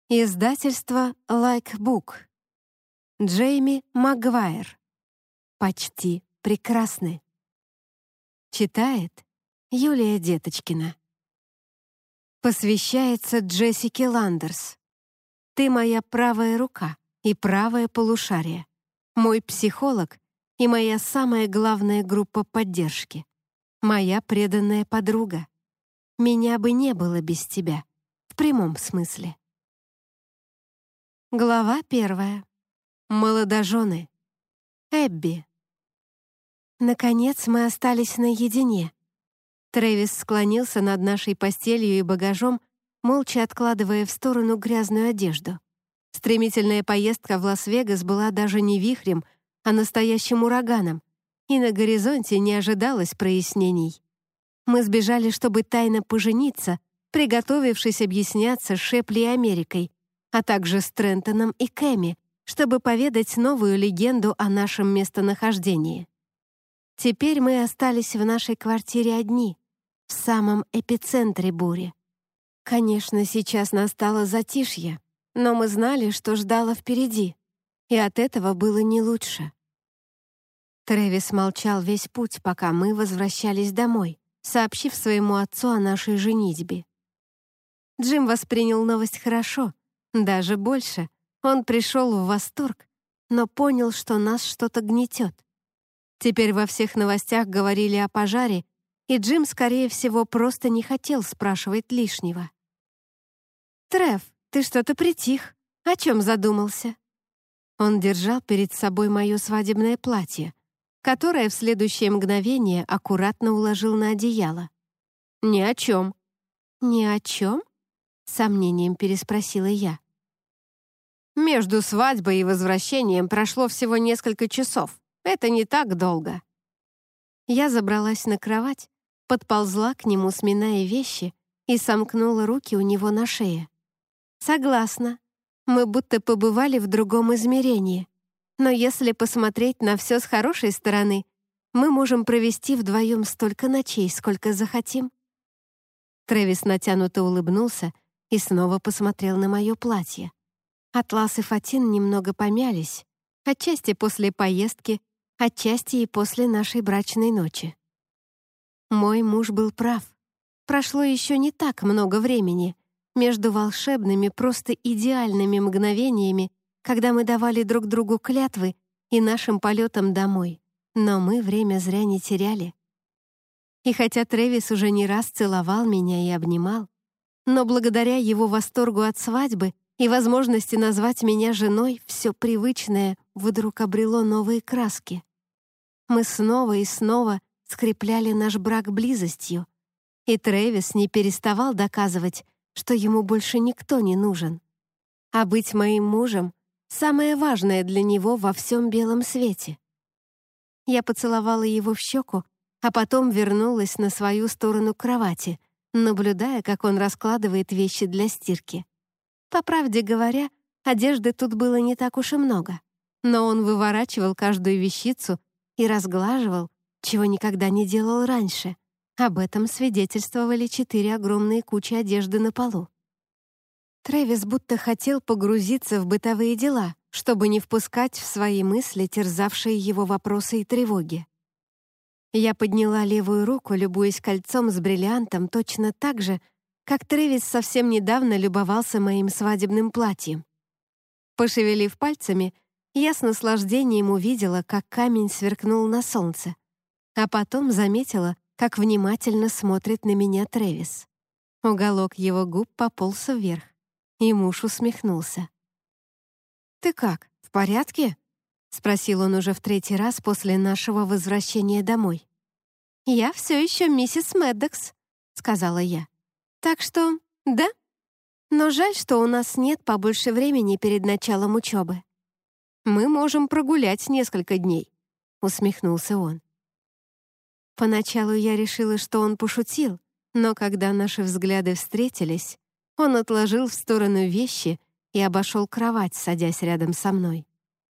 Издательство Like Book. Джейми Магуайр. Почти прекрасны. Читает Юлия Деточкина. Посвящается Джессике Ландерс. Ты моя правая рука и правое полушарие, мой психолог и моя самая главная группа поддержки, моя преданная подруга. Меня бы не было без тебя, в прямом смысле. Глава 1. Молодожены. Эбби. Наконец мы остались наедине. Трэвис склонился над нашей постелью и багажом, молча откладывая в сторону грязную одежду. Стремительная поездка в Лас-Вегас была даже не вихрем, а настоящим ураганом, и на горизонте не ожидалось прояснений. Мы сбежали, чтобы тайно пожениться, приготовившись объясняться с Шепли и Америкой, а также с Трентоном и Кэмми, чтобы поведать новую легенду о нашем местонахождении. Теперь мы остались в нашей квартире одни, в самом эпицентре бури. Конечно, сейчас настало затишье, но мы знали, что ждало впереди, и от этого было не лучше. Трэвис молчал весь путь, пока мы возвращались домой, сообщив своему отцу о нашей женитьбе. Джим воспринял новость хорошо, даже больше. Он пришел в восторг, но понял, что нас что-то гнетет. Теперь во всех новостях говорили о пожаре, и Джим, скорее всего, просто не хотел спрашивать лишнего. «Трев, ты что-то притих. О чем задумался?» Он держал перед собой мое свадебное платье, которое в следующее мгновение аккуратно уложил на одеяло. «Ни о чем». «Ни о чем?» — с сомнением переспросила я. «Между свадьбой и возвращением прошло всего несколько часов. Это не так долго». Я забралась на кровать, подползла к нему, сминая вещи, и сомкнула руки у него на шее. «Согласна. Мы будто побывали в другом измерении. Но если посмотреть на все с хорошей стороны, мы можем провести вдвоем столько ночей, сколько захотим». Трэвис натянуто улыбнулся и снова посмотрел на мое платье. Атлас и фатин немного помялись, отчасти после поездки, отчасти и после нашей брачной ночи. Мой муж был прав. Прошло еще не так много времени между волшебными, просто идеальными мгновениями, когда мы давали друг другу клятвы, и нашим полетом домой. Но мы время зря не теряли. И хотя Трэвис уже не раз целовал меня и обнимал, но благодаря его восторгу от свадьбы и возможности назвать меня женой, все привычное вдруг обрело новые краски. Мы снова и снова скрепляли наш брак близостью, и Трэвис не переставал доказывать, что ему больше никто не нужен. А быть моим мужем — самое важное для него во всем белом свете. Я поцеловала его в щеку, а потом вернулась на свою сторону кровати, наблюдая, как он раскладывает вещи для стирки. По правде говоря, одежды тут было не так уж и много, но он выворачивал каждую вещицу и разглаживал, чего никогда не делал раньше. Об этом свидетельствовали 4 огромные кучи одежды на полу. Трэвис будто хотел погрузиться в бытовые дела, чтобы не впускать в свои мысли терзавшие его вопросы и тревоги. Я подняла левую руку, любуясь кольцом с бриллиантом точно так же, как Трэвис совсем недавно любовался моим свадебным платьем. Пошевелив пальцами, я с наслаждением увидела, как камень сверкнул на солнце, а потом заметила, как внимательно смотрит на меня Трэвис. Уголок его губ пополз вверх, и муж усмехнулся. «Ты как, в порядке?» — спросил он уже в 3-й раз после нашего возвращения домой. «Я все еще миссис Мэддокс», — сказала я. «Так что, да. Но жаль, что у нас нет побольше времени перед началом учебы». «Мы можем прогулять несколько дней», — усмехнулся он. Поначалу я решила, что он пошутил, но когда наши взгляды встретились, он отложил в сторону вещи и обошел кровать, садясь рядом со мной.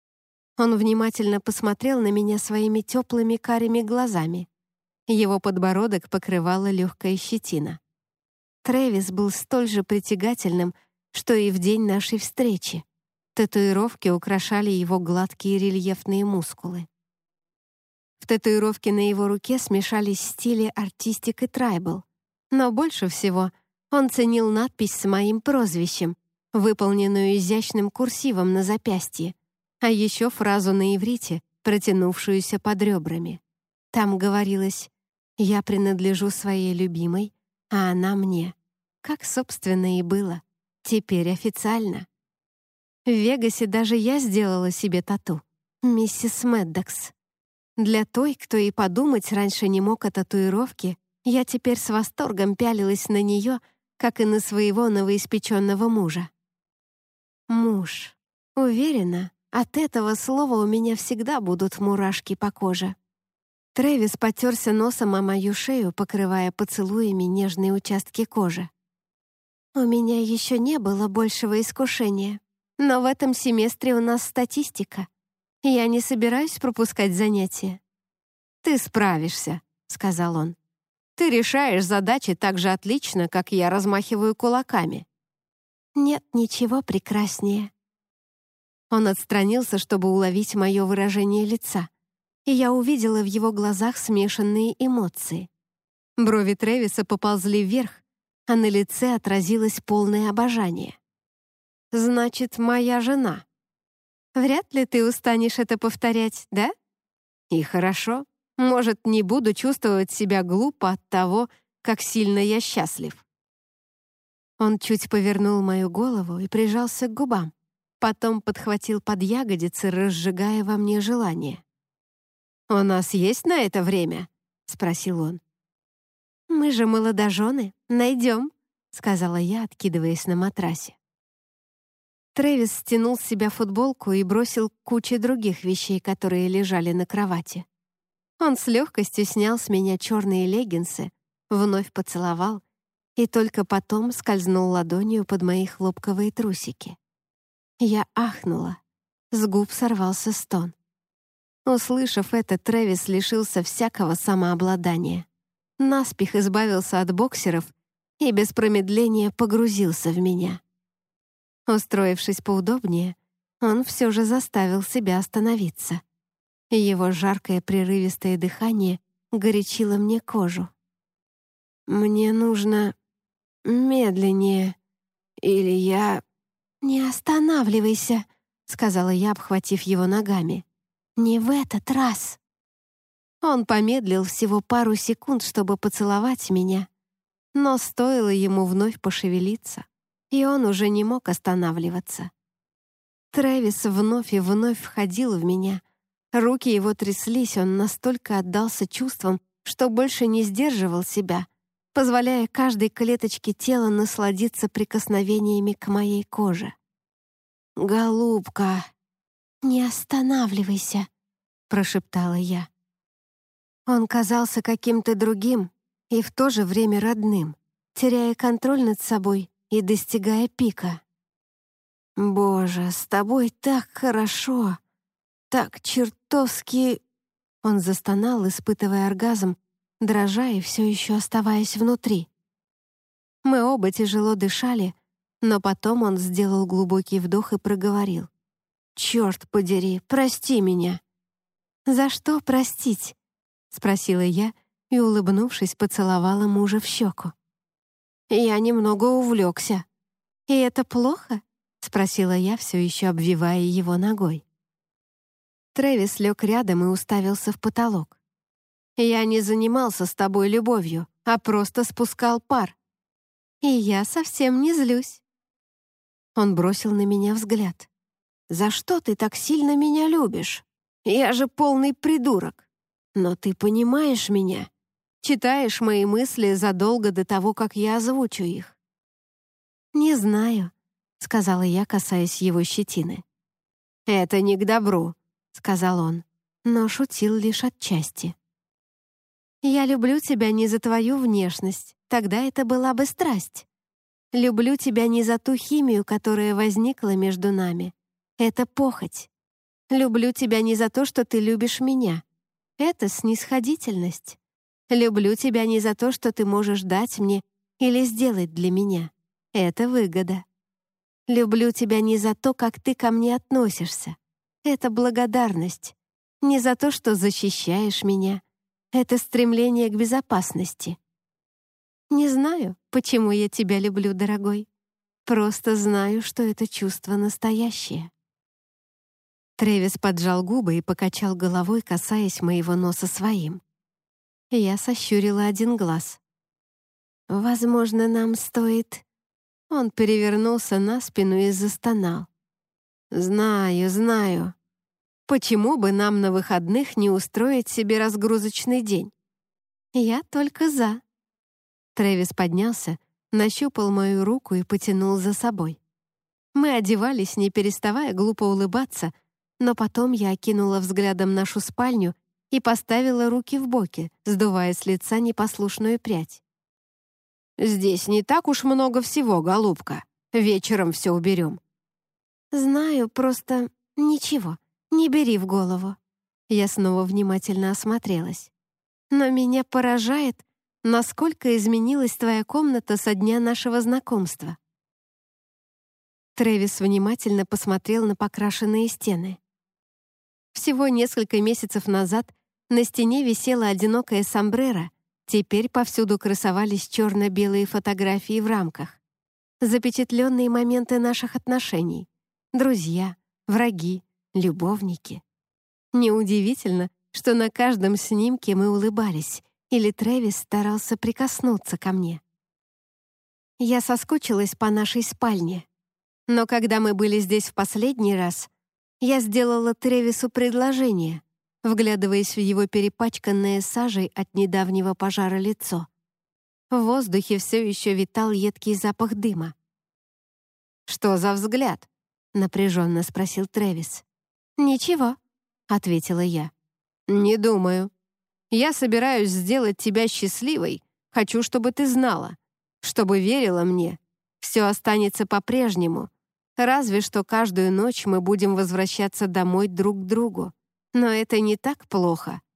Он внимательно посмотрел на меня своими теплыми карими глазами. Его подбородок покрывала легкая щетина. Трэвис был столь же притягательным, что и в день нашей встречи. Татуировки украшали его гладкие рельефные мускулы. В татуировке на его руке смешались стили артистик и трайбл. Но больше всего он ценил надпись с моим прозвищем, выполненную изящным курсивом на запястье, а еще фразу на иврите, протянувшуюся под ребрами. Там говорилось: «Я принадлежу своей любимой, а она мне». Как, собственно, и было. Теперь официально. В Вегасе даже я сделала себе тату. Миссис Мэддокс. Для той, кто и подумать раньше не мог о татуировке, я теперь с восторгом пялилась на нее, как и на своего новоиспеченного мужа. Муж. Уверена, от этого слова у меня всегда будут мурашки по коже. Трэвис потерся носом о мою шею, покрывая поцелуями нежные участки кожи. У меня еще не было большего искушения. Но в этом семестре у нас статистика. Я не собираюсь пропускать занятия. «Ты справишься», — сказал он. «Ты решаешь задачи так же отлично, как я размахиваю кулаками». «Нет ничего прекраснее». Он отстранился, чтобы уловить мое выражение лица, и я увидела в его глазах смешанные эмоции. Брови Трэвиса поползли вверх, а на лице отразилось полное обожание. «Значит, моя жена. Вряд ли ты устанешь это повторять, да? И хорошо. Может, не буду чувствовать себя глупо от того, как сильно я счастлив». Он чуть повернул мою голову и прижался к губам, потом подхватил под ягодицы, разжигая во мне желание. «У нас есть на это время?» — спросил он. «Мы же молодожены, найдем», — сказала я, откидываясь на матрасе. Трэвис стянул с себя футболку и бросил кучу других вещей, которые лежали на кровати. Он с легкостью снял с меня черные леггинсы, вновь поцеловал и только потом скользнул ладонью под мои хлопковые трусики. Я ахнула. С губ сорвался стон. Услышав это, Трэвис лишился всякого самообладания. Наспех избавился от боксеров и без промедления погрузился в меня. Устроившись поудобнее, он все же заставил себя остановиться. Его жаркое прерывистое дыхание горячило мне кожу. «Мне нужно медленнее, или я...» «Не останавливайся», — сказала я, обхватив его ногами. «Не в этот раз». Он помедлил всего пару секунд, чтобы поцеловать меня, но стоило ему вновь пошевелиться, и он уже не мог останавливаться. Трэвис вновь и вновь входил в меня. Руки его тряслись, он настолько отдался чувствам, что больше не сдерживал себя, позволяя каждой клеточке тела насладиться прикосновениями к моей коже. «Голубка, не останавливайся», — прошептала я. Он казался каким-то другим и в то же время родным, теряя контроль над собой и достигая пика. «Боже, с тобой так хорошо, так чертовски...» Он застонал, испытывая оргазм, дрожа и все еще оставаясь внутри. Мы оба тяжело дышали, но потом он сделал глубокий вдох и проговорил. «Черт подери, прости меня!» «За что простить?» — спросила я и, улыбнувшись, поцеловала мужа в щеку. «Я немного увлекся». «И это плохо?» — спросила я, все еще обвивая его ногой. Трэвис лег рядом и уставился в потолок. «Я не занимался с тобой любовью, а просто спускал пар. И я совсем не злюсь». Он бросил на меня взгляд. «За что ты так сильно меня любишь? Я же полный придурок. Но ты понимаешь меня, читаешь мои мысли задолго до того, как я озвучу их». «Не знаю», — сказала я, касаясь его щетины. «Это не к добру», — сказал он, но шутил лишь отчасти. «Я люблю тебя не за твою внешность, тогда это была бы страсть. Люблю тебя не за ту химию, которая возникла между нами. Это похоть. Люблю тебя не за то, что ты любишь меня. Это снисходительность. Люблю тебя не за то, что ты можешь дать мне или сделать для меня. Это выгода. Люблю тебя не за то, как ты ко мне относишься. Это благодарность. Не за то, что защищаешь меня. Это стремление к безопасности. Не знаю, почему я тебя люблю, дорогой. Просто знаю, что это чувство настоящее». Трэвис поджал губы и покачал головой, касаясь моего носа своим. Я сощурила один глаз. «Возможно, нам стоит...» Он перевернулся на спину и застонал. «Знаю, знаю. Почему бы нам на выходных не устроить себе разгрузочный день?» «Я только за». Трэвис поднялся, нащупал мою руку и потянул за собой. Мы одевались, не переставая глупо улыбаться, но потом я окинула взглядом нашу спальню и поставила руки в боки, сдувая с лица непослушную прядь. «Здесь не так уж много всего, голубка. Вечером все уберем». «Знаю, просто ничего, не бери в голову». Я снова внимательно осмотрелась. «Но меня поражает, насколько изменилась твоя комната со дня нашего знакомства». Трэвис внимательно посмотрел на покрашенные стены. Всего несколько месяцев назад на стене висела одинокая сомбреро, теперь повсюду красовались черно-белые фотографии в рамках. Запечатленные моменты наших отношений. Друзья, враги, любовники. Неудивительно, что на каждом снимке мы улыбались, или Трэвис старался прикоснуться ко мне. Я соскучилась по нашей спальне. Но когда мы были здесь в последний раз, я сделала Трэвису предложение, вглядываясь в его перепачканное сажей от недавнего пожара лицо. В воздухе все еще витал едкий запах дыма. «Что за взгляд?» — напряженно спросил Трэвис. «Ничего», — ответила я. «Не думаю. Я собираюсь сделать тебя счастливой. Хочу, чтобы ты знала, чтобы верила мне. Все останется по-прежнему. Разве что каждую ночь мы будем возвращаться домой друг к другу. Но это не так плохо.